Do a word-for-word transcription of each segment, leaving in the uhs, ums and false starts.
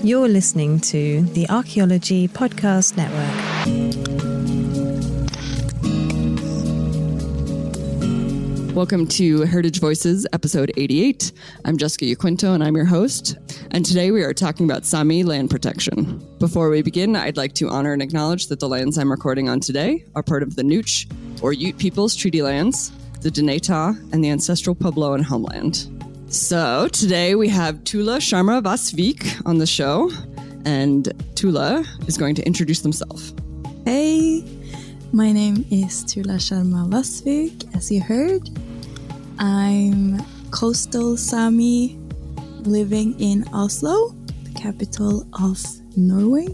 You're listening to the Archaeology Podcast Network. Welcome to Heritage Voices, episode eighty-eight. I'm Jessica Yaquinto, and I'm your host. And today we are talking about Sami land protection. Before we begin, I'd like to honor and acknowledge that the lands I'm recording on today are part of the Nooch, or Ute Peoples Treaty Lands, the Dinétah, and the ancestral Puebloan homeland. So today we have Tuula Sharma Vasvik on the show, and Tuula is going to introduce himself. Hey, my name is Tuula Sharma Vasvik, as you heard. I'm coastal Sami living in Oslo, the capital of Norway.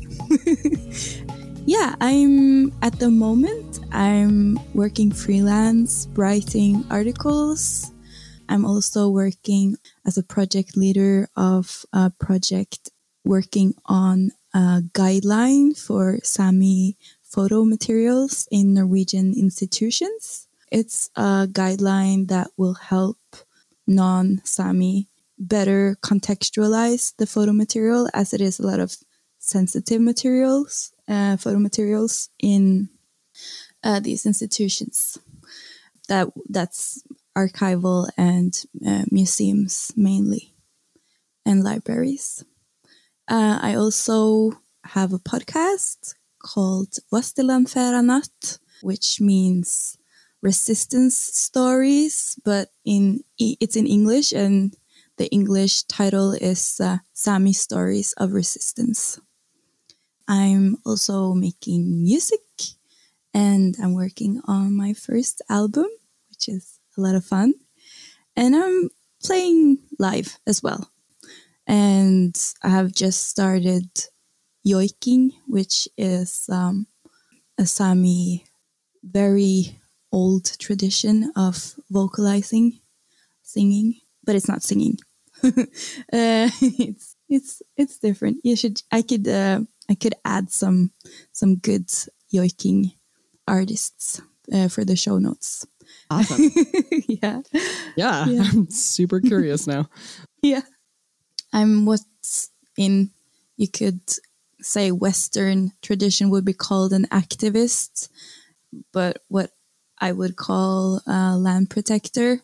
Yeah, I'm at the moment, I'm working freelance, writing articles. I'm also working as a project leader of a project working on a guideline for Sami photo materials in Norwegian institutions. It's a guideline that will help non-Sami better contextualize the photo material, as it is a lot of sensitive materials, uh, photo materials in uh, these institutions. That that's archival and uh, museums mainly, and libraries. Uh, I also have a podcast called Vastelandferanat, which means resistance stories, but in it's in English, and the English title is uh, Sami Stories of Resistance. I'm also making music, and I'm working on my first album, which is a lot of fun. And I'm playing live as well. And I have just started joiking, which is um, a Sami very old tradition of vocalizing, singing, but it's not singing. uh, it's it's it's different. You should I could uh, I could add some some good joiking artists uh, for the show notes. Awesome. yeah. yeah. Yeah. I'm super curious now. Yeah. I'm what's in, you could say Western tradition would be called an activist, but what I would call a land protector.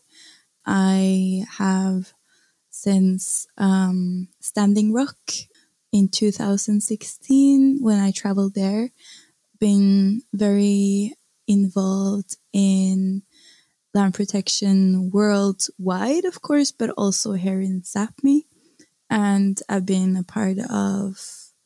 I have since um, Standing Rock in two thousand sixteen, when I traveled there, been very involved in land protection worldwide, of course, but also here in Sápmi. And I've been a part of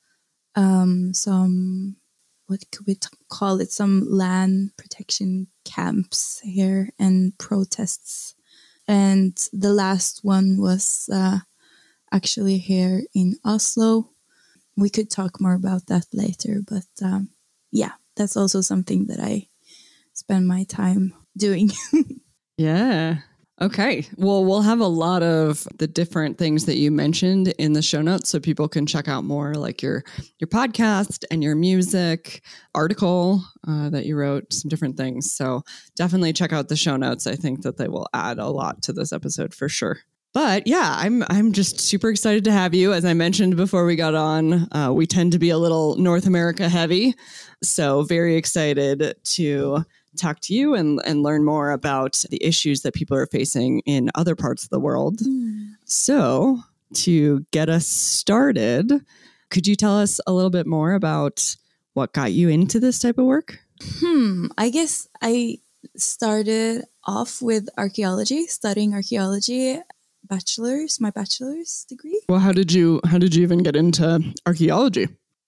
um, some, what could we t- call it, some land protection camps here and protests. And the last one was uh, actually here in Oslo. We could talk more about that later, but um, yeah, that's also something that I spend my time doing. Yeah. Okay. Well, we'll have a lot of the different things that you mentioned in the show notes so people can check out more, like your your podcast and your music article uh, that you wrote, some different things. So definitely check out the show notes. I think that they will add a lot to this episode for sure. But yeah, I'm I'm just super excited to have you. As I mentioned before we got on, uh, we tend to be a little North America heavy. So very excited to talk to you and, and learn more about the issues that people are facing in other parts of the world. Mm. So to get us started, could you tell us a little bit more about what got you into this type of work? Hmm. I guess I started off with archaeology, studying archaeology, bachelor's, my bachelor's degree. Well, how did you, how did you even get into archaeology?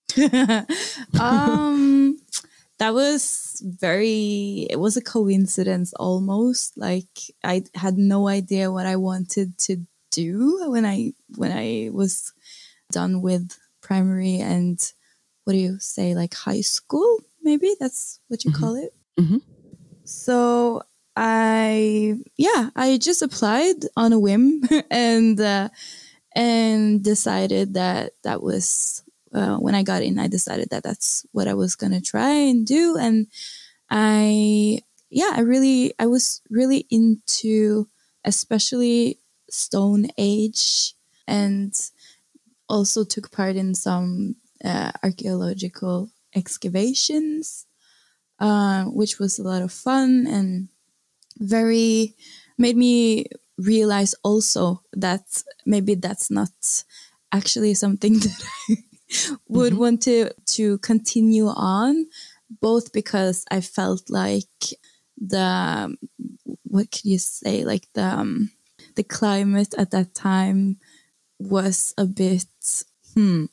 um... That was very, it was a coincidence almost. Like I had no idea what I wanted to do when I, when I was done with primary and what do you say, like high school, maybe that's what you mm-hmm. call it. Mm-hmm. So I, yeah, I just applied on a whim and, uh, and decided that that was, Uh, when I got in, I decided that that's what I was going to try and do. And I, yeah, I really, I was really into especially Stone Age and also took part in some uh, archaeological excavations, uh, which was a lot of fun and very made me realize also that maybe that's not actually something that I would mm-hmm. want to to continue on, both because I felt like the what can you say like the um, the climate at that time was a bit hmm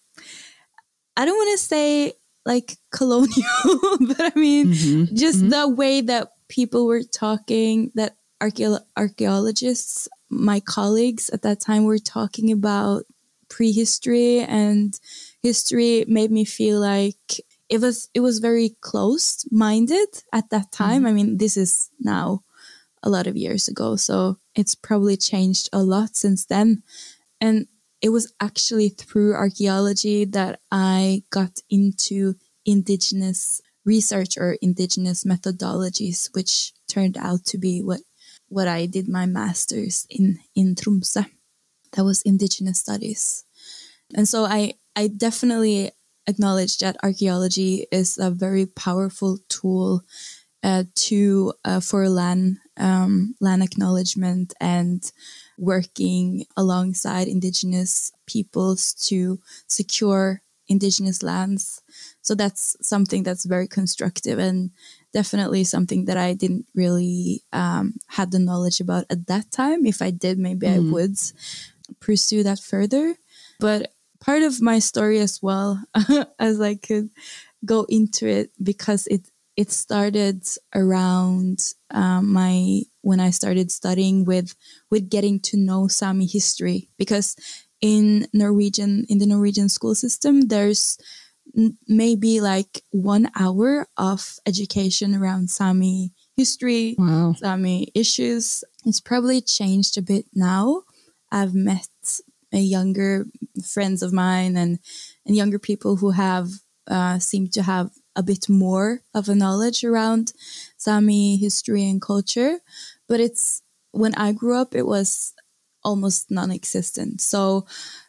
I don't want to say like colonial, but I mean mm-hmm. just mm-hmm. the way that people were talking, that archaeo- archaeologists, my colleagues at that time, were talking about prehistory and history, made me feel like it was it was very closed-minded at that time. Mm-hmm. I mean, this is now a lot of years ago, so it's probably changed a lot since then. And it was actually through archaeology that I got into indigenous research or indigenous methodologies, which turned out to be what what I did my master's in in Tromsø. That was indigenous studies. And so I, I definitely acknowledge that archaeology is a very powerful tool uh, to uh, for land um, land acknowledgement and working alongside indigenous peoples to secure indigenous lands. So that's something that's very constructive and definitely something that I didn't really um, had the knowledge about at that time. If I did, maybe mm. I would pursue that further. But part of my story as well, as I could go into it, because it it started around um, my when I started studying with with getting to know Sami history, because in Norwegian in the Norwegian school system there's n- maybe like one hour of education around Sami history, wow. Sami issues. It's probably changed a bit now. I've met a younger friends of mine and and younger people who have uh, seem to have a bit more of a knowledge around Sami history and culture, but it's when I grew up it was almost non-existent. So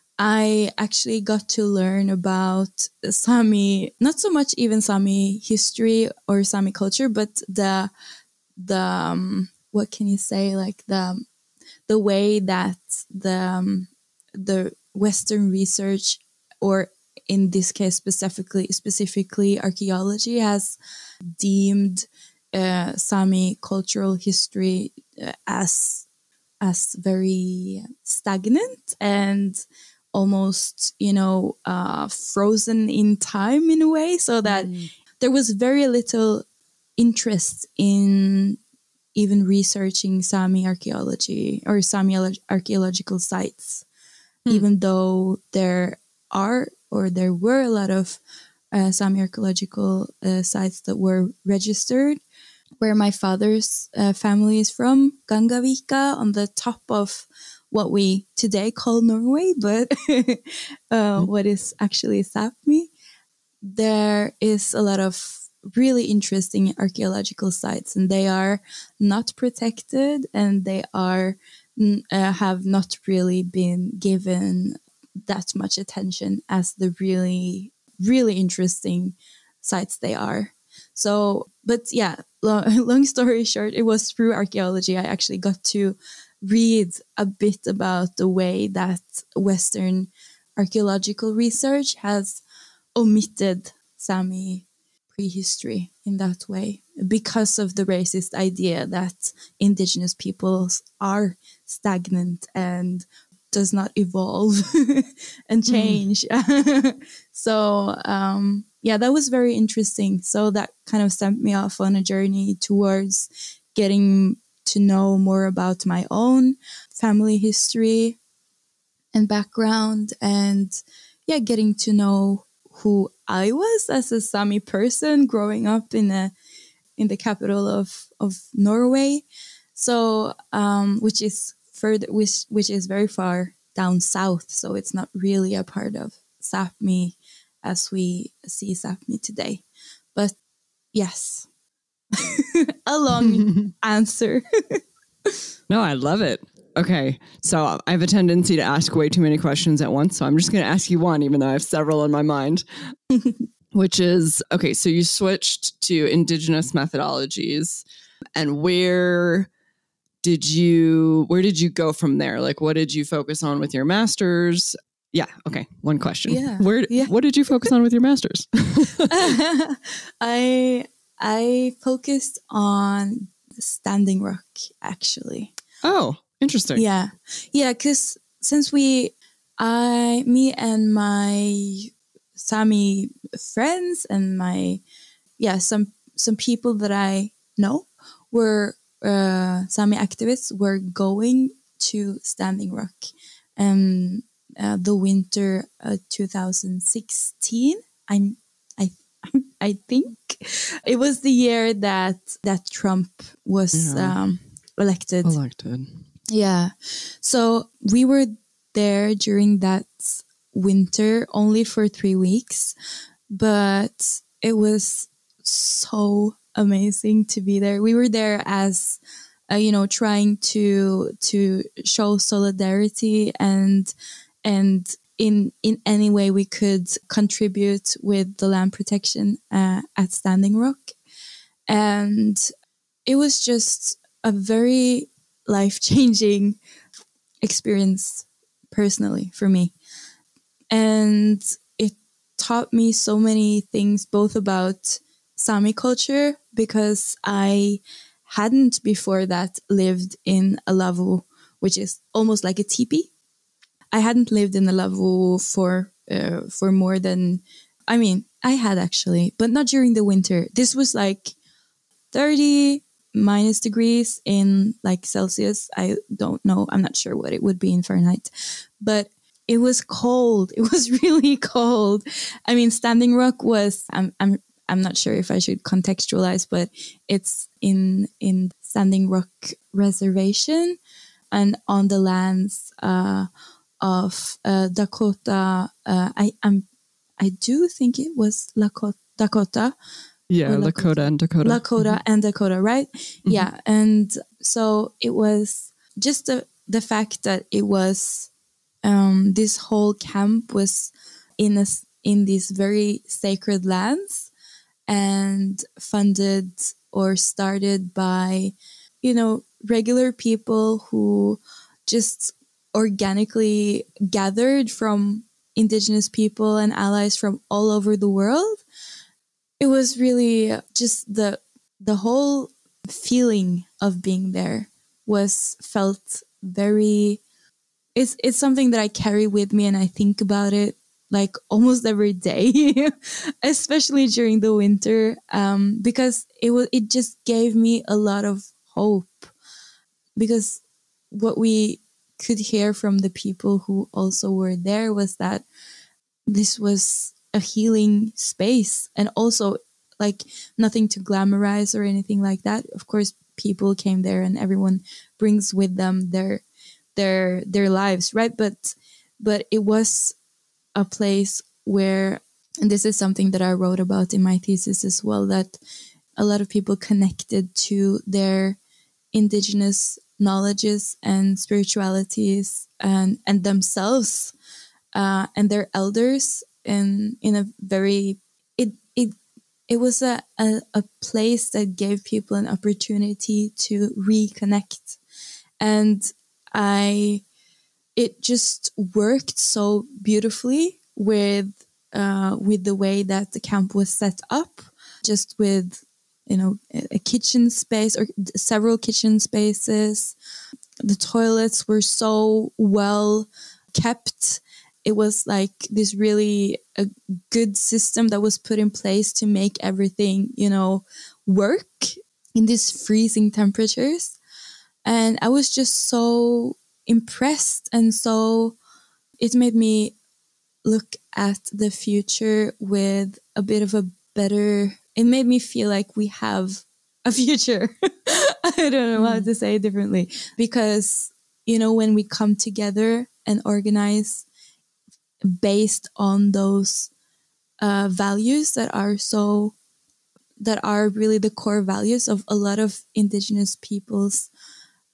I actually got to learn about Sami, not so much even Sami history or Sami culture, but the the um, what can you say like the the way that the um, the Western research, or in this case specifically specifically archaeology, has deemed uh, Sami cultural history uh, as as very stagnant and almost, you know, uh, frozen in time in a way, so that mm. there was very little interest in even researching Sami archaeology or Sami archaeological sites. Hmm. Even though there are or there were a lot of uh, Sami archaeological uh, sites that were registered, where my father's uh, family is from, Gangavika, on the top of what we today call Norway, but uh, hmm. what is actually Sápmi. There is a lot of really interesting archaeological sites, and they are not protected, and they are uh, have not really been given that much attention as the really, really interesting sites they are. So, but yeah, long, long story short, it was through archaeology I actually got to read a bit about the way that Western archaeological research has omitted Sami prehistory in that way, because of the racist idea that indigenous peoples are stagnant and does not evolve and change. Mm. So um, yeah, that was very interesting. So that kind of sent me off on a journey towards getting to know more about my own family history and background, and yeah, getting to know who I was as a Sami person growing up in a in the capital of, of Norway. So um, which is further which which is very far down south. So it's not really a part of Sápmi as we see Sápmi today. But yes, a long answer. No, I love it. Okay, so I have a tendency to ask way too many questions at once, so I'm just going to ask you one, even though I have several in my mind, which is, okay, so you switched to indigenous methodologies, and where did you, where did you go from there? Like, what did you focus on with your master's? Yeah, okay, one question. Yeah, Where, yeah. what did you focus on with your master's? I I focused on Standing Rock, actually. Oh, interesting. Yeah. Yeah, because since we, I, me and my Sami friends and my, yeah, some some people that I know were uh, Sami activists were going to Standing Rock um, uh, the winter of two thousand sixteen. I'm, I I think it was the year that that Trump was Yeah. um, elected. Elected. Yeah. So we were there during that winter only for three weeks, but it was so amazing to be there. We were there as, uh, you know, trying to to show solidarity and and in in any way we could contribute with the land protection uh, at Standing Rock, and it was just a very life-changing experience personally for me. And it taught me so many things, both about Sami culture, because I hadn't before that lived in a lavvo, which is almost like a teepee. I hadn't lived in a lavvo for uh, for more than, I mean, I had actually, but not during the winter. This was like thirty minus degrees in like Celsius. I don't know. I'm not sure what it would be in Fahrenheit, but it was cold. It was really cold. I mean, Standing Rock was, I'm, I'm, I'm not sure if I should contextualize, but it's in, in Standing Rock Reservation and on the lands, uh, of, uh, Dakota. Uh, I, I'm, I do think it was Lakota, Dakota. Yeah, Or Lakota and Dakota. Lakota Mhm. and Dakota, right? Mhm. Yeah. And so it was just the, the fact that it was, um, this whole camp was in a, in these very sacred lands and funded or started by, you know, regular people who just organically gathered from indigenous people and allies from all over the world. It was really just the the whole feeling of being there was felt very, it's it's something that I carry with me and I think about it like almost every day, especially during the winter, um, because it was it just gave me a lot of hope, because what we could hear from the people who also were there was that this was a healing space, and also like nothing to glamorize or anything like that. Of course, people came there and everyone brings with them their their their lives, right? But but it was a place where, and this is something that I wrote about in my thesis as well, that a lot of people connected to their indigenous knowledges and spiritualities and and themselves uh, and their elders in in a very, it it it was a, a a place that gave people an opportunity to reconnect, and I it just worked so beautifully with uh, with the way that the camp was set up, just with, you know, a, a kitchen space or several kitchen spaces. The toilets were so well kept. It was like this really a good system that was put in place to make everything, you know, work in these freezing temperatures. And I was just so impressed, and so it made me look at the future with a bit of a better, it made me feel like we have a future. I don't know how to say it differently, because, you know, when we come together and organize based on those uh, values that are so, that are really the core values of a lot of indigenous peoples,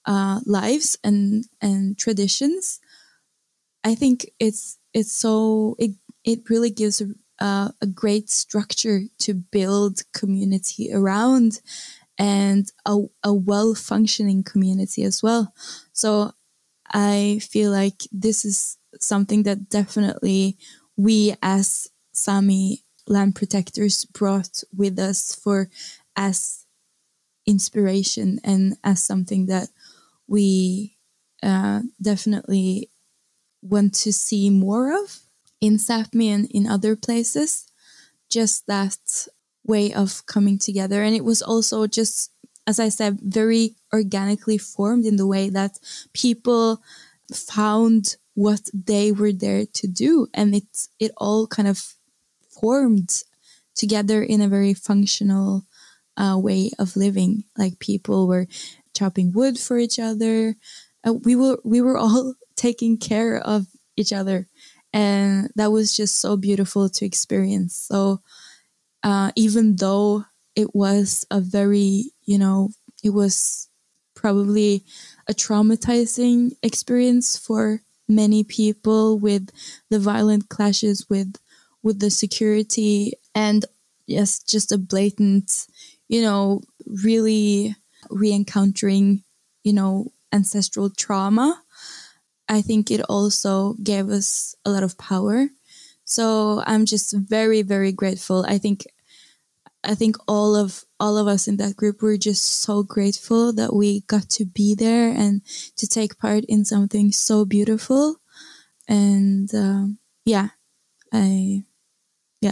uh, lives and and traditions. I think it's it's so it it really gives a, uh, a great structure to build community around, and a, a well-functioning community as well. So I feel like this is something that definitely we as Sami land protectors brought with us for as inspiration and as something that we uh, definitely want to see more of in Sápmi and in other places. Just that way of coming together. And it was also just, as I said, very organically formed in the way that people found what they were there to do. And it, it all kind of formed together in a very functional uh, way of living. Like people were chopping wood for each other. Uh, we were we were all taking care of each other. And that was just so beautiful to experience. So uh, even though it was a very, you know, it was probably a traumatizing experience for many people with the violent clashes with with the security, and yes, just a blatant, you know, really re-encountering, you know, ancestral trauma. I think it also gave us a lot of power. So I'm just very, very grateful. I think I think all of all of us in that group were just so grateful that we got to be there and to take part in something so beautiful. And um, yeah, I yeah.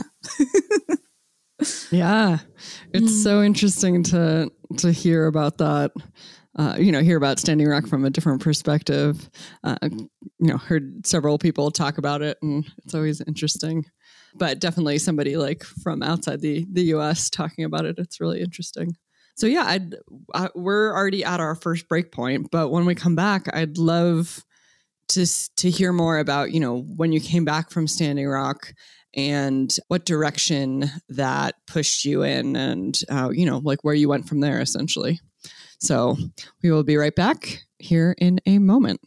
Yeah, it's mm. so interesting to to hear about that. Uh, you know, hear about Standing Rock from a different perspective. Uh, you know, heard several people talk about it, and it's always interesting. But definitely somebody like from outside the the U S talking about it, it's really interesting. So yeah, I'd, I, we're already at our first break point, but when we come back, I'd love to to hear more about, you know, when you came back from Standing Rock and what direction that pushed you in, and uh, you know, like where you went from there, essentially. So we will be right back here in a moment.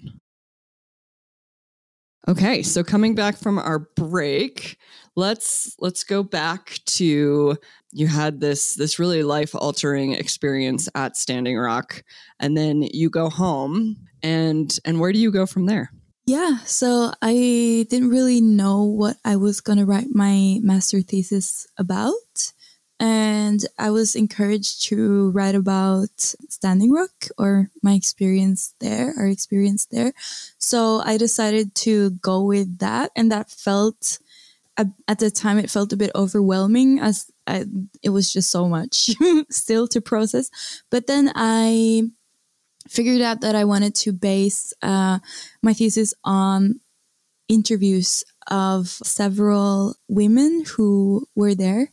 Okay, so coming back from our break, let's let's go back to, you had this this really life-altering experience at Standing Rock, and then you go home, and and where do you go from there? Yeah, so I didn't really know what I was going to write my master thesis about. And I was encouraged to write about Standing Rock, or my experience there, our experience there. So I decided to go with that. And that felt, at the time, it felt a bit overwhelming, as I, it was just so much still to process. But then I figured out that I wanted to base uh, my thesis on interviews of several women who were there.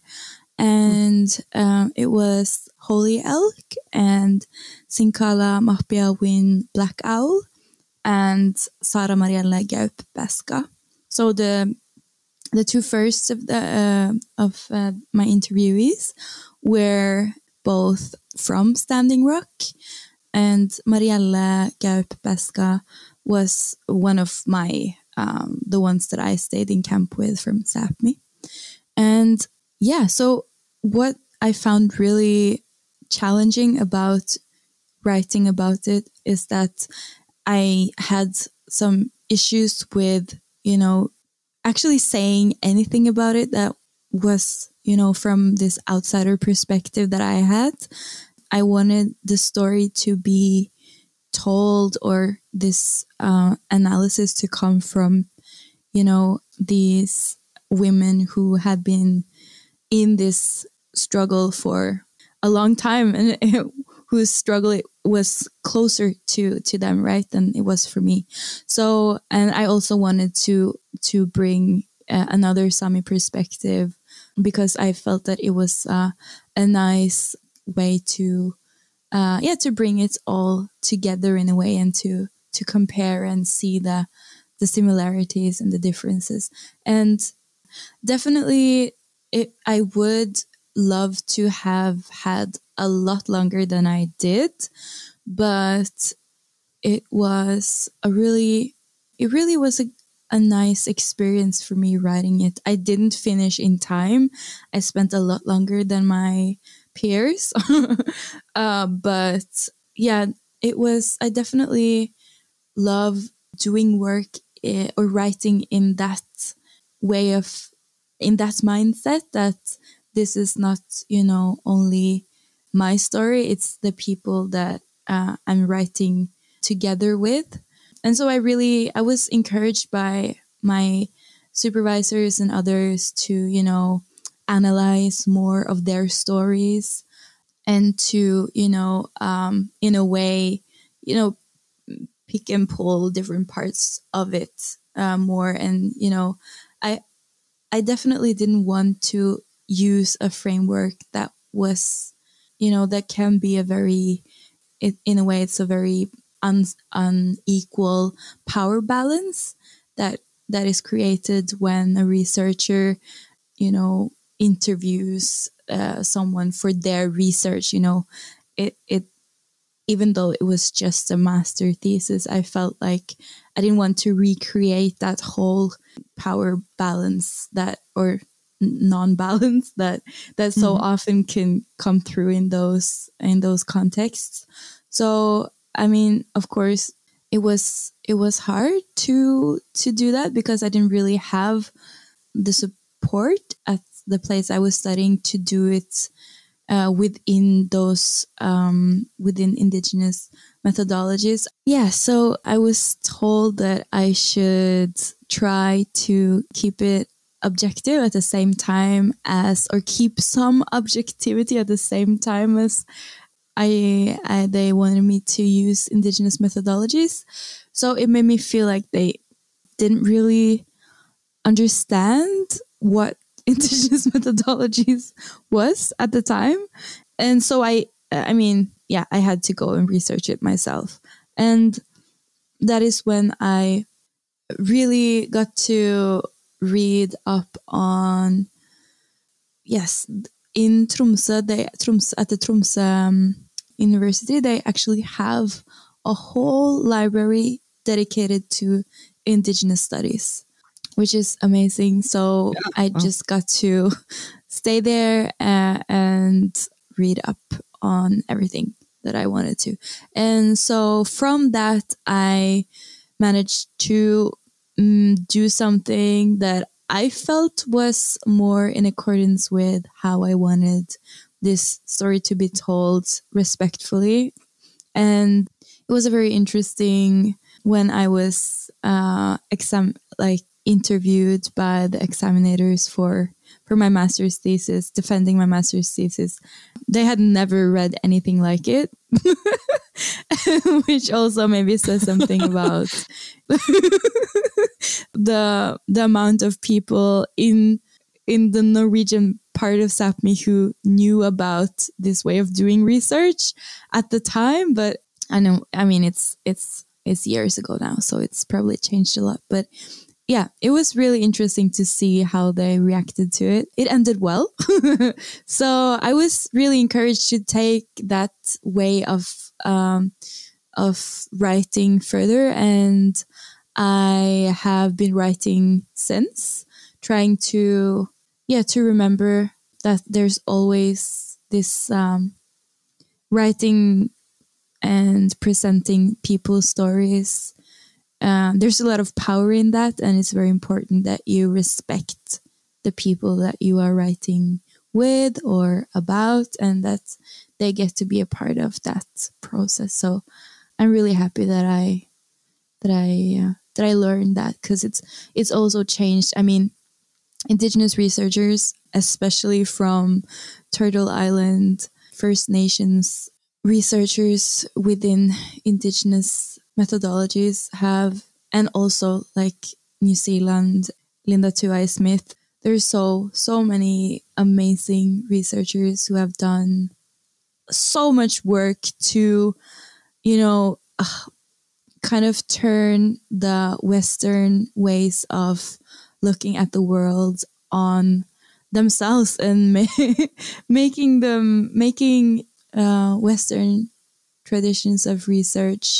And um, it was Holy Elk and Sinkala Mahpiawin Black Owl and Sara Marielle Gaup-Beska. So the the two first of the uh, of uh, my interviewees were both from Standing Rock, and Marielle Gaup-Beska was one of my um, the ones that I stayed in camp with from Sápmi. And yeah, so what I found really challenging about writing about it is that I had some issues with, you know, actually saying anything about it that was, you know, from this outsider perspective that I had. I wanted the story to be told, or this uh, analysis to come from, you know, these women who had been in this struggle for a long time, and whose struggle was closer to to them, right, than it was for me. So, and I also wanted to to bring uh, another Sami perspective, because I felt that it was uh, a nice way to uh, yeah to bring it all together in a way, and to to compare and see the the similarities and the differences. And definitely It, I would love to have had a lot longer than I did, but it was a really, it really was a, a nice experience for me writing it. I didn't finish in time. I spent a lot longer than my peers. uh, but yeah, it was, I definitely love doing work I- or writing in that way of, in that mindset that this is not, you know, only my story, it's the people that uh, I'm writing together with. And so I really, I was encouraged by my supervisors and others to, you know, analyze more of their stories and to, you know, um, in a way, you know, pick and pull different parts of it uh, more. And, you know, I, I definitely didn't want to use a framework that was, you know, that can be a very, it, in a way, it's a very un, unequal power balance that that is created when a researcher, you know, interviews uh, someone for their research. You know, it it even though it was just a master thesis, I felt like I didn't want to recreate that whole power balance that or non-balance that that so mm-hmm. often can come through in those in those contexts. So I mean, of course, it was it was hard to to do that because I didn't really have the support at the place I was studying to do it uh, within those um, within indigenous methodologies. Yeah, so I was told that I should try to keep it objective at the same time as, or keep some objectivity at the same time as I, I they wanted me to use indigenous methodologies. So it made me feel like they didn't really understand what indigenous methodologies was at the time. And so I, I mean, yeah, I had to go and research it myself. And that is when I really got to read up on, yes, in Tromsø, they, Tromsø at the Tromsø um, University, they actually have a whole library dedicated to indigenous studies, which is amazing. So yeah, I wow. just got to stay there uh, and read up on everything that I wanted to. And so from that, I managed to um, do something that I felt was more in accordance with how I wanted this story to be told respectfully. And it was a very interesting when I was uh, exam like interviewed by the examinators for for my master's thesis, defending my master's thesis. They had never read anything like it, which also maybe says something about the the amount of people in in the Norwegian part of Sápmi who knew about this way of doing research at the time. But I know, I mean, it's it's it's years ago now, so it's probably changed a lot. But yeah, it was really interesting to see how they reacted to it. It ended well. So I was really encouraged to take that way of um, of writing further. And I have been writing since, trying to, yeah, to remember that there's always this um, writing and presenting people's stories. Um, there's a lot of power in that, and it's very important that you respect the people that you are writing with or about, and that they get to be a part of that process. So I'm really happy that I that I uh, that I learned that, because it's it's also changed. I mean, indigenous researchers, especially from Turtle Island First Nations researchers within indigenous methodologies have, and also like New Zealand, Linda Tuai-Smith, there's so, so many amazing researchers who have done so much work to, you know, uh, kind of turn the Western ways of looking at the world on themselves and ma- making them, making uh, Western traditions of research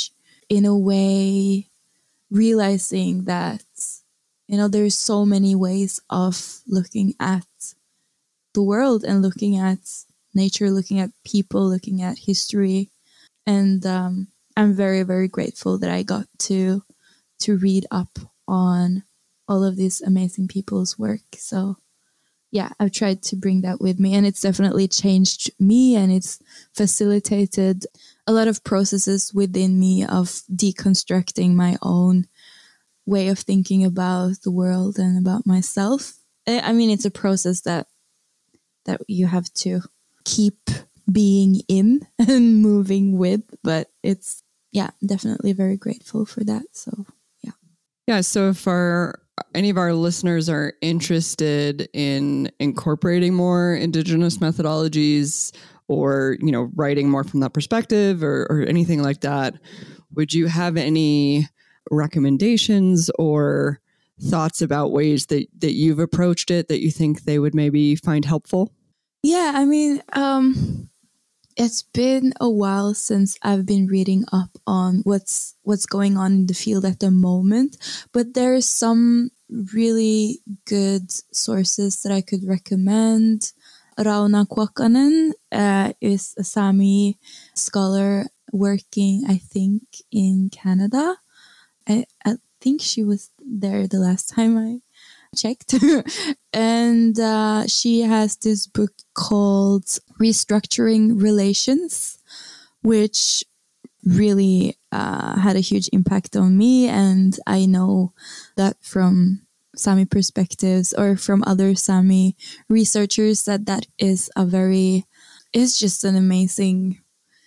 in a way realizing that, you know, there's so many ways of looking at the world and looking at nature, looking at people, looking at history. And um, I'm very, very grateful that I got to to read up on all of these amazing people's work. So yeah, I've tried to bring that with me, and it's definitely changed me, and it's facilitated a lot of processes within me of deconstructing my own way of thinking about the world and about myself. I mean, it's a process that that you have to keep being in and moving with, but it's, yeah, definitely very grateful for that. So yeah. Yeah. So if our any of our listeners are interested in incorporating more Indigenous methodologies, or, you know, writing more from that perspective, or, or anything like that, would you have any recommendations or thoughts about ways that, that you've approached it that you think they would maybe find helpful? Yeah, I mean, um, it's been a while since I've been reading up on what's what's going on in the field at the moment, but there's some really good sources that I could recommend. Rauna Kwakanen uh, is a Sami scholar working, I think, in Canada. I, I think she was there the last time I checked. And uh, she has this book called Restructuring Relations, which really uh, had a huge impact on me. And I know that from Sami perspectives or from other Sami researchers that that is a very, it's just an amazing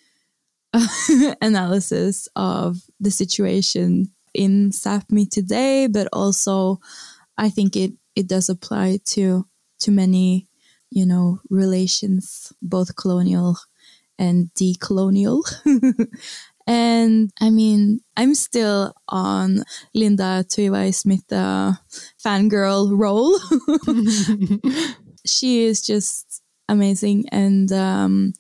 analysis of the situation in Sápmi today, but also I think it, it does apply to to many, you know, relations, both colonial and decolonial. And I mean, I'm still on Linda Tuivai-Smith uh, fangirl role. She is just amazing. And um,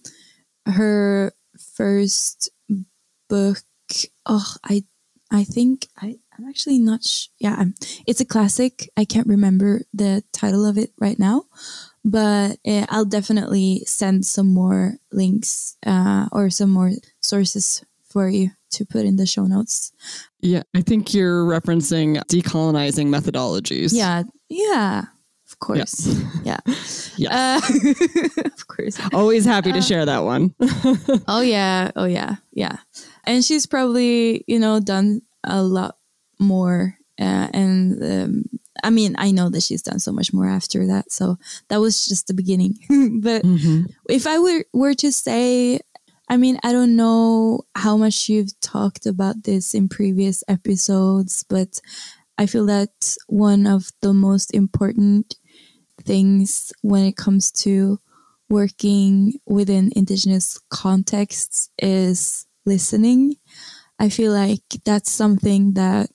her first book, oh, I I think I, I'm actually not sh- yeah, I'm, it's a classic. I can't remember the title of it right now, but uh, I'll definitely send some more links uh, or some more sources for you to put in the show notes. Yeah, I think you're referencing decolonizing methodologies. Yeah, yeah, of course. Yeah. Yeah. Uh, of course. Always happy to uh, share that one. Oh, yeah. Oh, yeah. Yeah. And she's probably, you know, done a lot more. Uh, and um, I mean, I know that she's done so much more after that. So that was just the beginning. But mm-hmm. if I were, were to say, I mean, I don't know how much you've talked about this in previous episodes, but I feel that one of the most important things when it comes to working within Indigenous contexts is listening. I feel like that's something that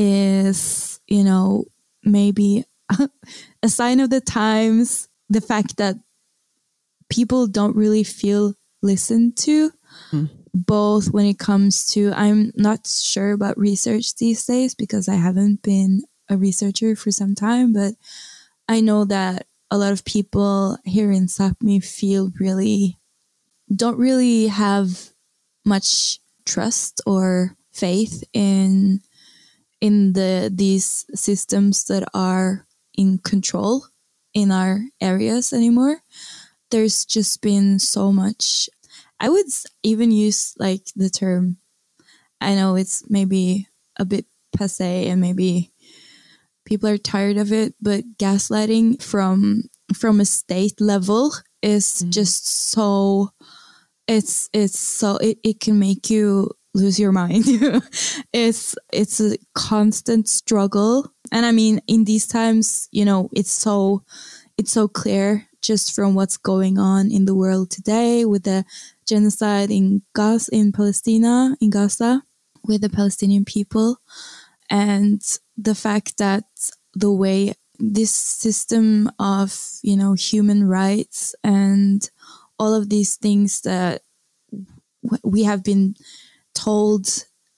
is, you know, maybe a sign of the times, the fact that people don't really feel listened to, mm. both when it comes to, I'm not sure about research these days because I haven't been a researcher for some time, but I know that a lot of people here in Sápmi feel really, don't really have much trust or faith in in the these systems that are in control in our areas anymore. There's just been so much. I would even use like the term, I know it's maybe a bit passé and maybe people are tired of it, but gaslighting from from a state level is mm-hmm. just so it's it's so it, it can make you lose your mind. it's it's a constant struggle. And I mean, in these times, you know, it's so it's so clear just from what's going on in the world today with the genocide in Gaza, in Palestine, in Gaza, with the Palestinian people, and the fact that the way this system of, you know, human rights and all of these things that we have been told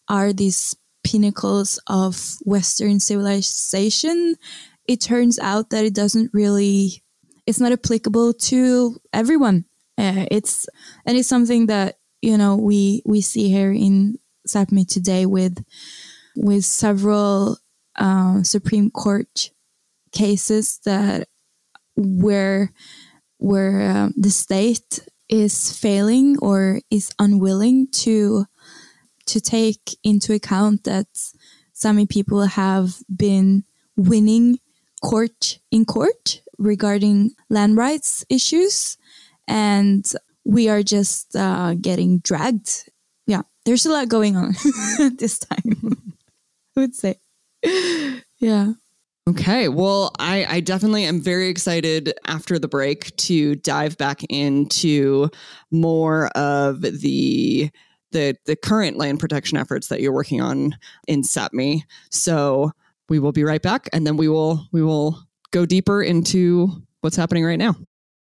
are these pinnacles of Western civilization, it turns out that it doesn't really, it's not applicable to everyone. Uh, it's and it's something that, you know, we we see here in Sápmi today with with several uh, Supreme Court cases that where where um, the state is failing or is unwilling to to take into account that Sami people have been winning court in court regarding land rights issues, and we are just uh, getting dragged. Yeah, there's a lot going on this time, I would say. Yeah. Okay, well, I, I definitely am very excited after the break to dive back into more of the the the current land protection efforts that you're working on in Sápmi. So we will be right back, and then we will we will go deeper into what's happening right now.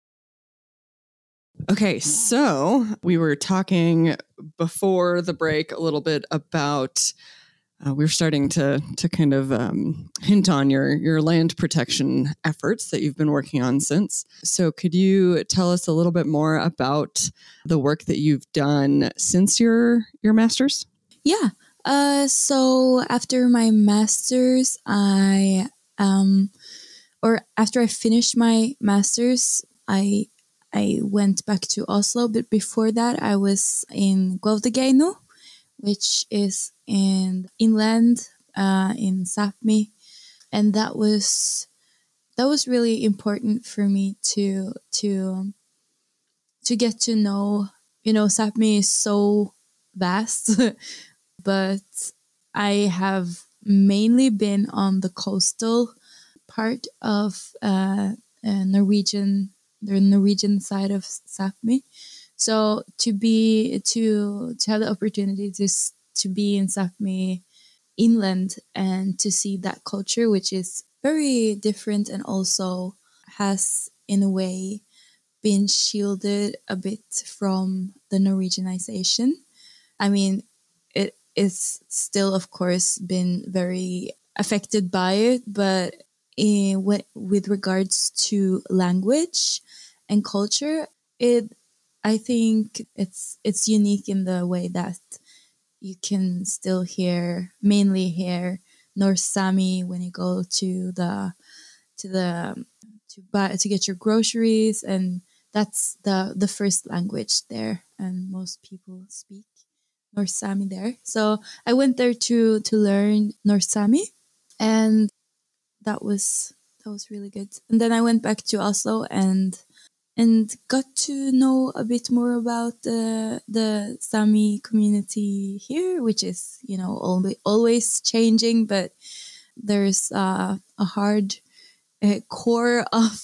Okay, so we were talking before the break a little bit about uh, we we're starting to to kind of um, hint on your your land protection efforts that you've been working on since. So could you tell us a little bit more about the work that you've done since your your master's? Yeah. Uh, so after my master's, I um, or after I finished my master's, I I went back to Oslo. But before that, I was in Kautokeino, which is in inland uh, in Sápmi, and that was that was really important for me to to to get to know. You know, Sápmi is so vast, but I have mainly been on the coastal part of uh, uh, Norwegian, the Norwegian side of Sápmi. So to be to to have the opportunity to to be in Sápmi inland and to see that culture, which is very different and also has in a way been shielded a bit from the Norwegianization. I mean, it is still, of course, been very affected by it, but in, with regards to language and culture, it I think it's it's unique in the way that you can still hear, mainly hear North Sami when you go to the to the to buy to get your groceries, and that's the the first language there, and most people speak North Sami there. So I went there to to learn North Sami, and that was that was really good. And then I went back to Oslo and and got to know a bit more about the the Sami community here, which is, you know, always always changing, but there's uh, a hard uh, core of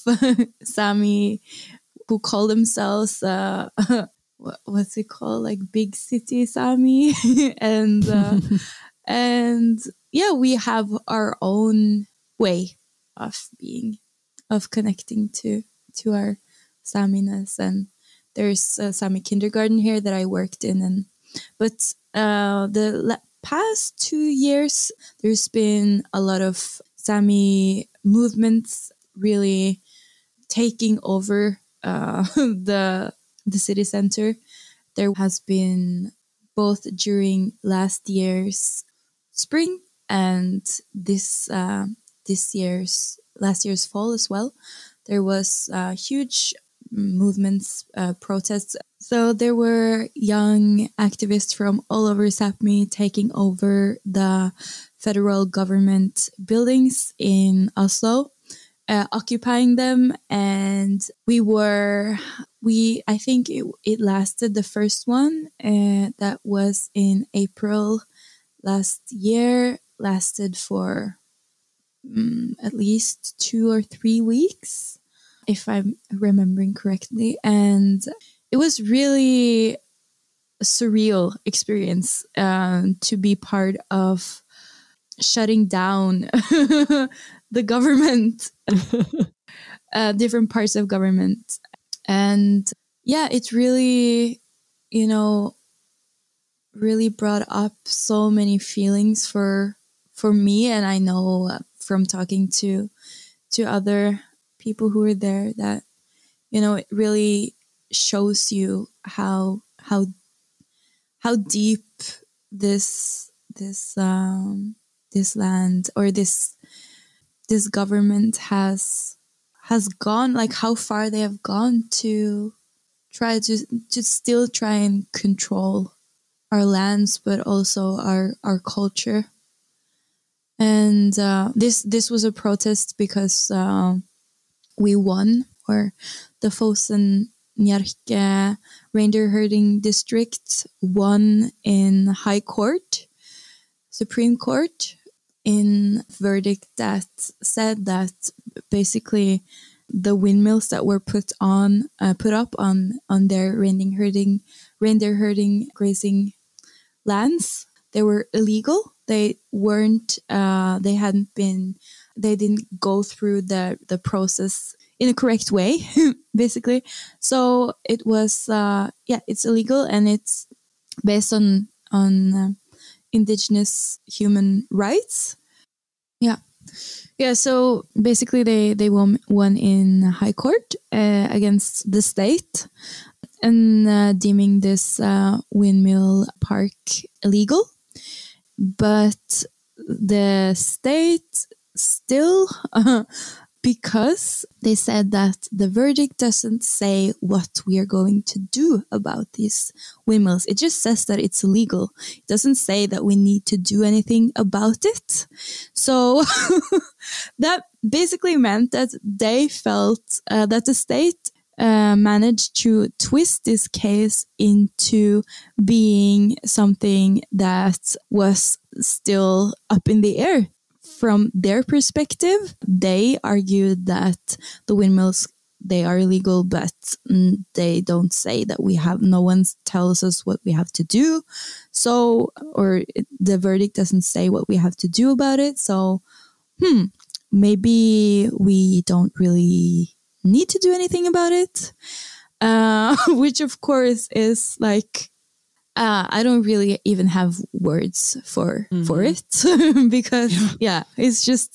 Sami who call themselves uh, what, what's it called, like big city Sami, and uh, and yeah, we have our own way of being, of connecting to to our Saminess. And there's a Sami kindergarten here that I worked in, and but uh, the la- past two years there's been a lot of Sami movements really taking over uh, the the city center. There has been both during last year's spring and this uh, this year's last year's fall as well. There was uh, huge movements, uh, protests. So there were young activists from all over Sápmi taking over the federal government buildings in Oslo, uh, occupying them. And we were, we I think it, it lasted, the first one uh, that was in April last year, lasted for um, at least two or three weeks, if I'm remembering correctly. And it was really a surreal experience um, to be part of shutting down the government, uh, different parts of government. And yeah, it really, you know, really brought up so many feelings for for me, and I know from talking to to other people who were there that, you know, it really shows you how how how deep this this um, this land or this this government has has gone, like how far they have gone to try to to still try and control our lands, but also our our culture. And uh, this this was a protest because uh, we won, or the Fosen Njarke reindeer herding district won in High Court, Supreme Court, in verdict that said that basically the windmills that were put on uh, put up on on their reindeer herding reindeer herding grazing lands, they were illegal. They weren't. Uh, they hadn't been. They didn't go through the the process in a correct way, basically. So it was. Uh, yeah, it's illegal, and it's based on on uh, indigenous human rights. Yeah. Yeah, so basically they, they won, won in High Court uh, against the state and uh, deeming this uh, windmill park illegal. But the state still, uh, because they said that the verdict doesn't say what we are going to do about these windmills. It just says that it's illegal. It doesn't say that we need to do anything about it. So that basically meant that they felt uh, that the state uh, managed to twist this case into being something that was still up in the air. From their perspective, they argued that the windmills, they are illegal, but they don't say that we have, no one tells us what we have to do. So, or the verdict doesn't say what we have to do about it. So, hmm, maybe we don't really need to do anything about it. Uh, which of course is like, Uh, I don't really even have words for mm-hmm. for it because yeah. yeah, it's just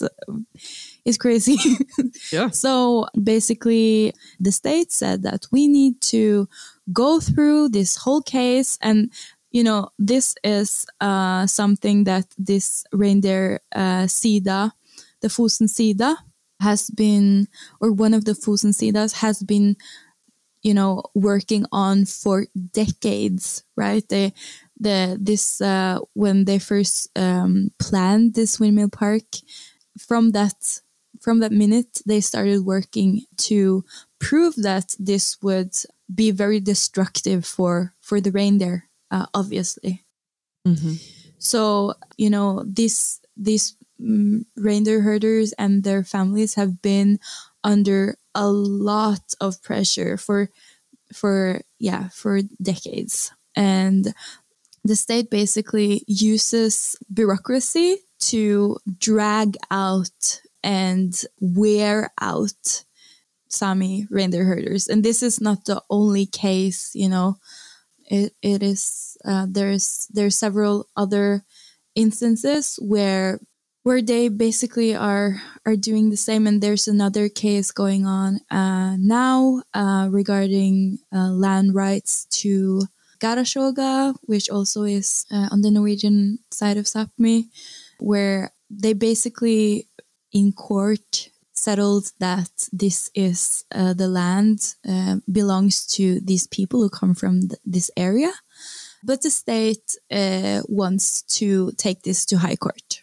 it's crazy. Yeah. So basically, the state said that we need to go through this whole case, and you know, this is uh, something that this reindeer uh, sida, the Fosen sida, has been, or one of the Fosen sidas has been, you know, working on for decades, right? They, the this uh, when they first um, planned this windmill park, from that from that minute they started working to prove that this would be very destructive for for the reindeer, uh, obviously. Mm-hmm. So you know, these these um, reindeer herders and their families have been under a lot of pressure for for yeah for decades, and the state basically uses bureaucracy to drag out and wear out Sami reindeer herders. And this is not the only case, you know. It it is uh, there's there's several other instances where where they basically are are doing the same. And there's another case going on uh, now uh, regarding uh, land rights to Garasjoga, which also is uh, on the Norwegian side of Sápmi, where they basically in court settled that this is uh, the land uh, belongs to these people who come from th- this area, but the state uh, wants to take this to High Court.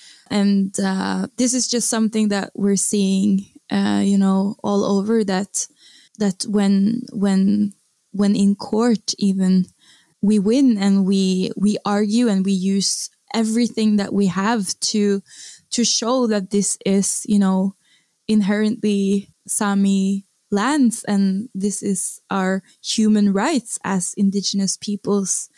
And uh, this is just something that we're seeing, uh, you know, all over. That that when when when in court, even we win and we we argue and we use everything that we have to to show that this is, you know, inherently Sami lands and this is our human rights as indigenous peoples.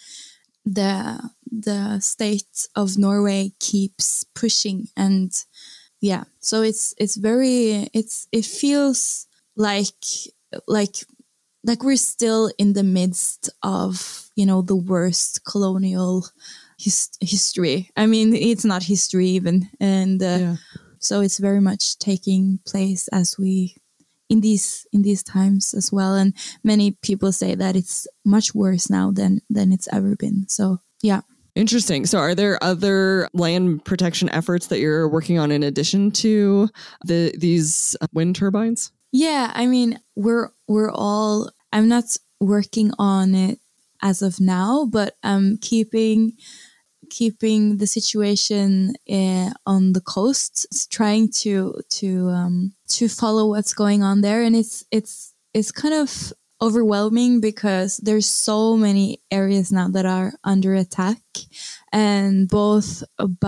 The the state of Norway keeps pushing, and yeah, so it's it's very it's it feels like like like we're still in the midst of, you know, the worst colonial his- history. I mean, it's not history even. And uh, yeah. So it's very much taking place as we in these in these times as well. And many people say that it's much worse now than than it's ever been. So, yeah. Interesting. So are there other land protection efforts that you're working on in addition to the these wind turbines? Yeah, I mean, we're we're all, I'm not working on it as of now, but I'm keeping keeping the situation uh, on the coast, trying to to um, to follow what's going on there, and it's it's it's kind of overwhelming because there's so many areas now that are under attack, and both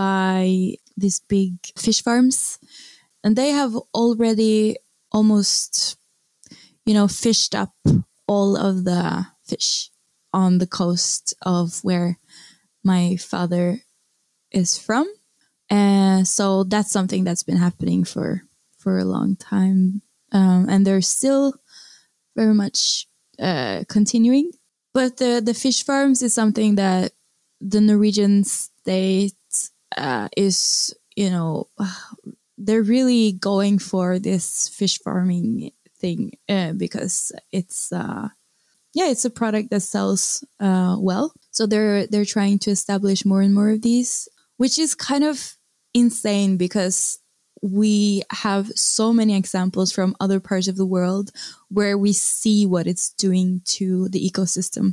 by these big fish farms, and they have already almost, you know, fished up all of the fish on the coast of where my father is from. And so that's something that's been happening for, for a long time. Um, and they're still very much uh, continuing. But the, the fish farms is something that the Norwegian state uh, is, you know, they're really going for this fish farming thing uh, because it's, uh, yeah, it's a product that sells uh, well. So they're they're trying to establish more and more of these, which is kind of insane because we have so many examples from other parts of the world where we see what it's doing to the ecosystem.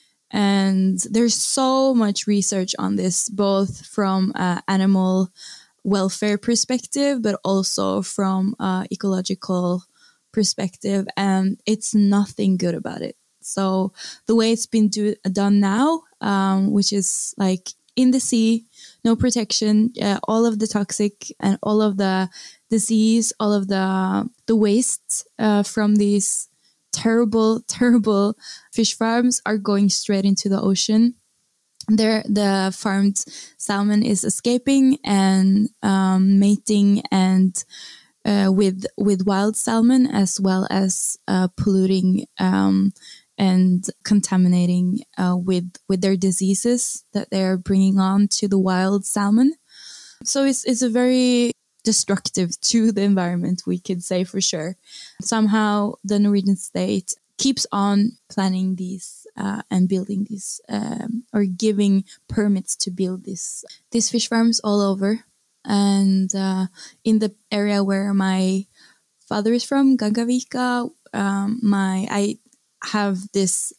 And there's so much research on this, both from uh, animal welfare perspective, but also from uh, ecological perspective, and it's nothing good about it. So the way it's been do- done now, um, which is like in the sea, no protection, uh, all of the toxic and all of the disease, all of the the waste uh, from these terrible, terrible fish farms are going straight into the ocean. There, the farmed salmon is escaping and um, mating and uh, with with wild salmon, as well as uh, polluting um, and contaminating uh, with with their diseases that they are bringing on to the wild salmon. So it's it's a very destructive to the environment, we could say for sure. Somehow the Norwegian state keeps on planning these uh, and building these um, or giving permits to build these these fish farms all over. And uh, in the area where my father is from, Gangavika, um, my I have this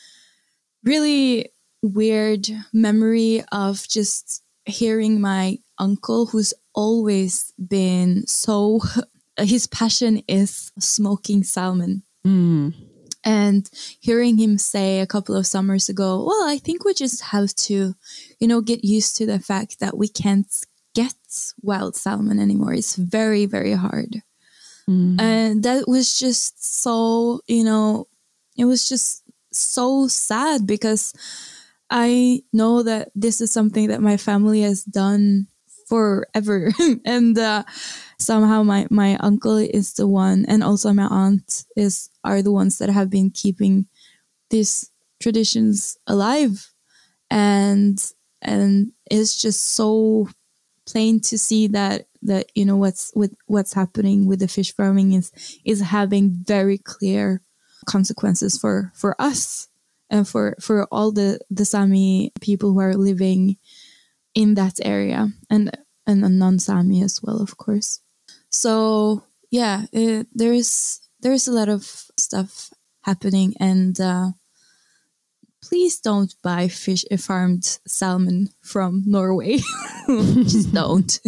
really weird memory of just hearing my uncle, who's always been so, his passion is smoking salmon. Mm. And hearing him say a couple of summers ago, well, I think we just have to, you know, get used to the fact that we can't get wild salmon anymore. It's very, very hard. Mm. And that was just so, you know, it was just so sad because I know that this is something that my family has done forever. And uh, somehow my, my uncle is the one, and also my aunt is are the ones that have been keeping these traditions alive. And and it's just so plain to see that that you know what's with what's happening with the fish farming is is having very clear consequences for for us and for for all the the Sami people who are living in that area, and and a non-Sami as well, of course. So yeah, it, there's there's a lot of stuff happening, and uh, please don't buy fish farmed salmon from Norway. Just don't.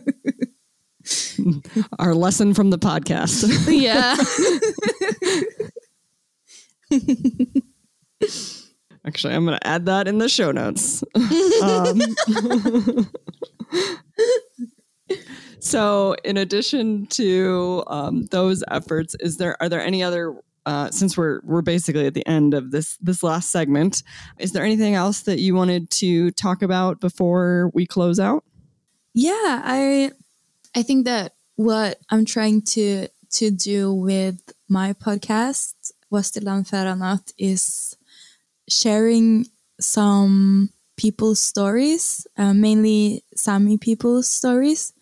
Our lesson from the podcast. Yeah. Actually, I'm going to add that in the show notes. um, so, in addition to um, those efforts, is there are there any other? Uh, since we're we're basically at the end of this this last segment, is there anything else that you wanted to talk about before we close out? Yeah, I I think that what I'm trying to to do with my podcast Vastilan Feranat is sharing some people's stories, uh, mainly Sami people's stories,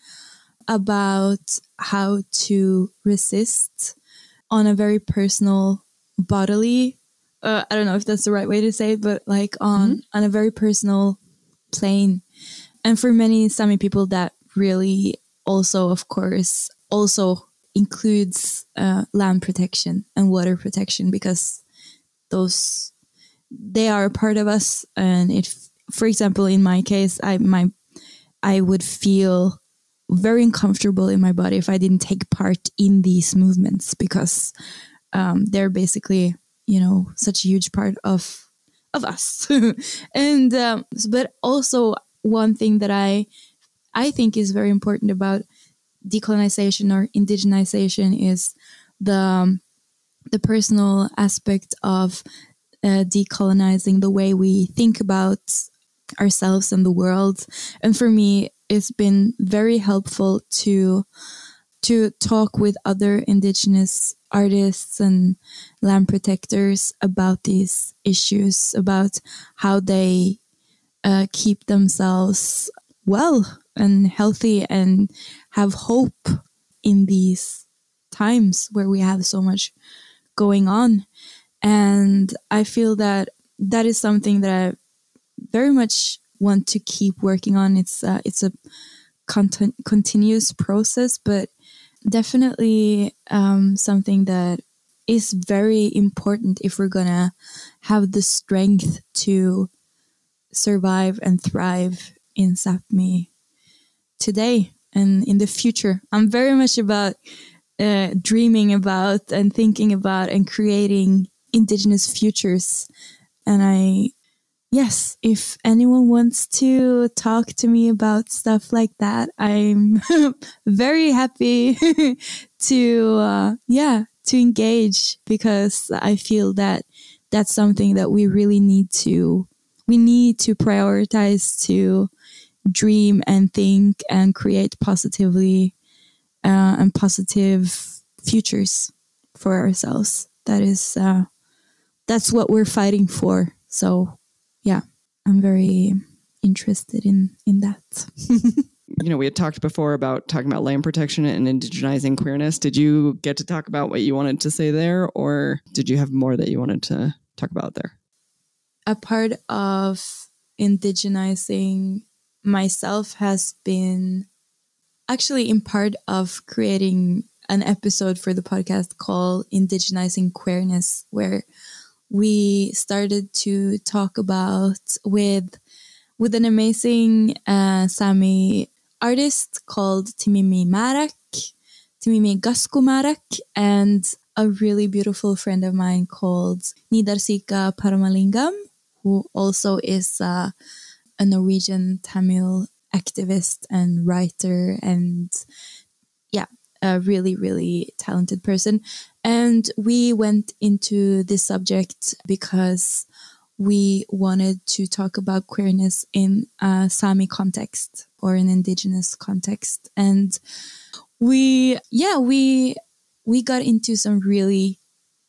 about how to resist on a very personal, bodily, uh, I don't know if that's the right way to say it, but like on, mm-hmm. on a very personal plane. And for many Sami people, that really also, of course, also includes uh, land protection and water protection, because those, they are a part of us. And if, for example, in my case, I my I would feel very uncomfortable in my body if I didn't take part in these movements, because um, they're basically, you know, such a huge part of of us. And um, but also one thing that I I think is very important about decolonization or indigenization is the um, the personal aspect of uh, decolonizing the way we think about ourselves and the world. And for me, it's been very helpful to to talk with other indigenous artists and land protectors about these issues, about how they uh, keep themselves well and healthy and have hope in these times where we have so much going on. And I feel that that is something that I very much want to keep working on. It's uh, it's a content, continuous process, but definitely um, something that is very important if we're gonna have the strength to survive and thrive in Sápmi today and in the future. I'm very much about uh, dreaming about and thinking about and creating indigenous futures. And I, yes, if anyone wants to talk to me about stuff like that, I'm very happy to, uh, yeah, to engage, because I feel that that's something that we really need to, we need to prioritize, to dream and think and create positively uh, and positive futures for ourselves. That is, uh, that's what we're fighting for. So, yeah, I'm very interested in, in that. You know, we had talked before about talking about land protection and indigenizing queerness. Did you get to talk about what you wanted to say there, or did you have more that you wanted to talk about there? A part of indigenizing myself has been actually in part of creating an episode for the podcast called Indigenizing Queerness, where we started to talk about with with an amazing uh, Sami artist called Timimi Marak, Timimi Gasku Marak, and a really beautiful friend of mine called Nidarsika Paramalingam, who also is uh, a Norwegian Tamil activist and writer, and yeah, a really, really talented person. And we went into this subject because we wanted to talk about queerness in a Sami context or an indigenous context. And we, yeah, we we got into some really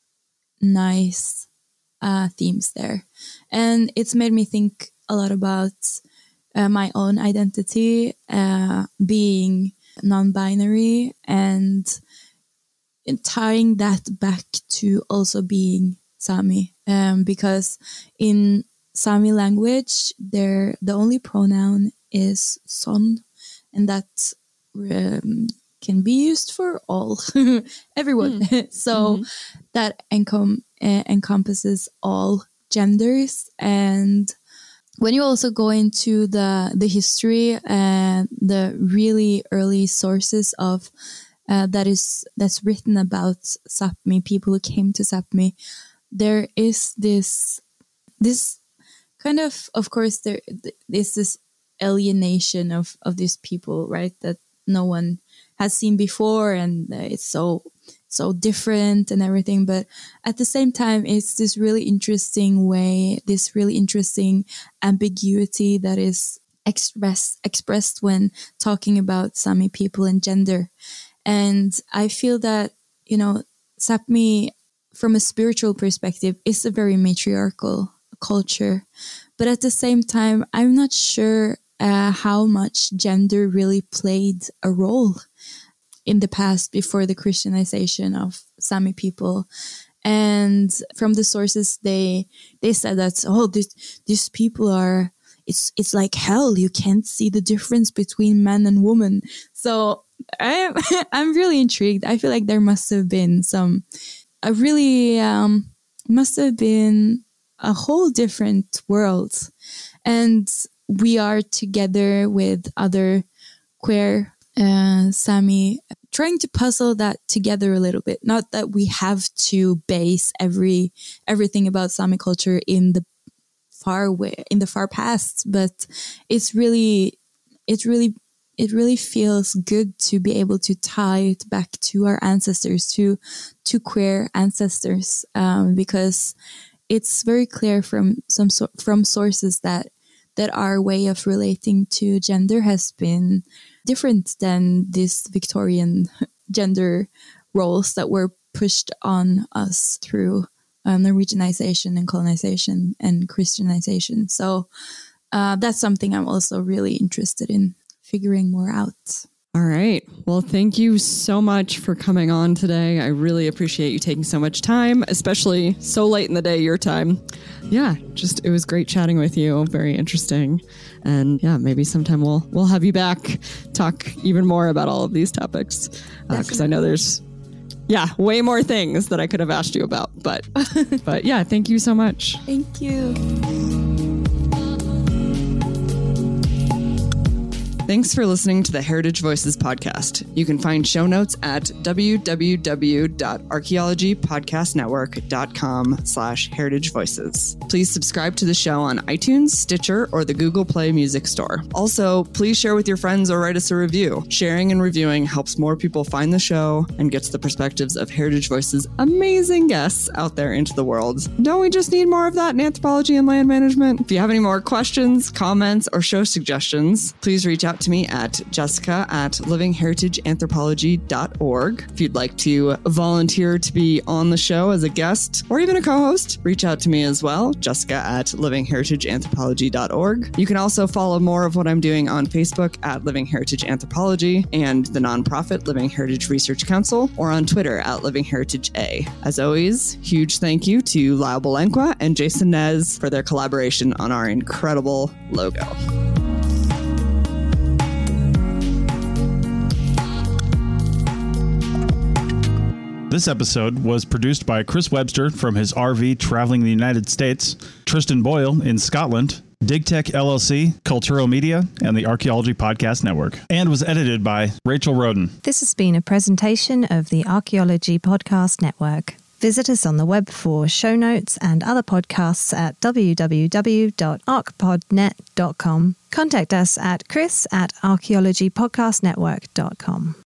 nice uh, themes there. And it's made me think a lot about uh, my own identity, uh, being non-binary, and tying that back to also being Sami. Um, because in Sami language, there the only pronoun is son, and that um, can be used for all, everyone. Mm. So mm-hmm. that encom- uh, encompasses all genders. And when you also go into the the history and the really early sources of uh, that is that's written about Sápmi, people who came to Sápmi, there is this this kind of of course there is this alienation of of these people, right, that no one has seen before, and it's so so different and everything. But at the same time, it's this really interesting way, this really interesting ambiguity that is expressed expressed when talking about Sami people and gender. And I feel that, you know, Sápmi, from a spiritual perspective, is a very matriarchal culture. But at the same time, I'm not sure uh, how much gender really played a role in the past before the Christianization of Sami people. And from the sources, they they said that, oh, this, these people are, it's it's like hell. You can't see the difference between man and woman. So I'm, I'm really intrigued. I feel like there must have been some, a really, um, must have been a whole different world. And we are together with other queer uh, Sami trying to puzzle that together a little bit. Not that we have to base every everything about Sami culture in the far way, in the far past, but it's really, it really, it really feels good to be able to tie it back to our ancestors, to to queer ancestors, um, because it's very clear from some so- from sources that that our way of relating to gender has been different than these Victorian gender roles that were pushed on us through um, Norwegianization and colonization and Christianization. So uh, that's something I'm also really interested in figuring more out. All right. Well, thank you so much for coming on today. I really appreciate you taking so much time, especially so late in the day, your time. Yeah, just it was great chatting with you. Very interesting. And yeah, maybe sometime we'll we'll have you back, talk even more about all of these topics. Because uh, I know there's, yeah, way more things that I could have asked you about. But, but yeah, thank you so much. Thank you. Thanks for listening to the Heritage Voices podcast. You can find show notes at w w w dot archaeology podcast network dot com slash heritage voices. Please subscribe to the show on iTunes, Stitcher, or the Google Play Music Store. Also, please share with your friends or write us a review. Sharing and reviewing helps more people find the show and gets the perspectives of Heritage Voices' amazing guests out there into the world. Don't we just need more of that in anthropology and land management? If you have any more questions, comments, or show suggestions, please reach out to me at jessica at living heritage anthropology dot org. If you'd like to volunteer to be on the show as a guest or even a co-host, reach out to me as well, jessica at living heritage anthropology dot org. You can also follow more of what I'm doing on Facebook at Living Heritage Anthropology and the nonprofit Living Heritage Research Council, or on Twitter at Living Heritage A. As always, huge thank you to Lyle Belenqua and Jason Nez for their collaboration on our incredible logo. This episode was produced by Chris Webster from his R V traveling the United States, Tristan Boyle in Scotland, DigTech L L C, Culturo Media, and the Archaeology Podcast Network, and was edited by Rachel Roden. This has been a presentation of the Archaeology Podcast Network. Visit us on the web for show notes and other podcasts at w w w dot arch pod net dot com. Contact us at chris at archaeology podcast network dot com.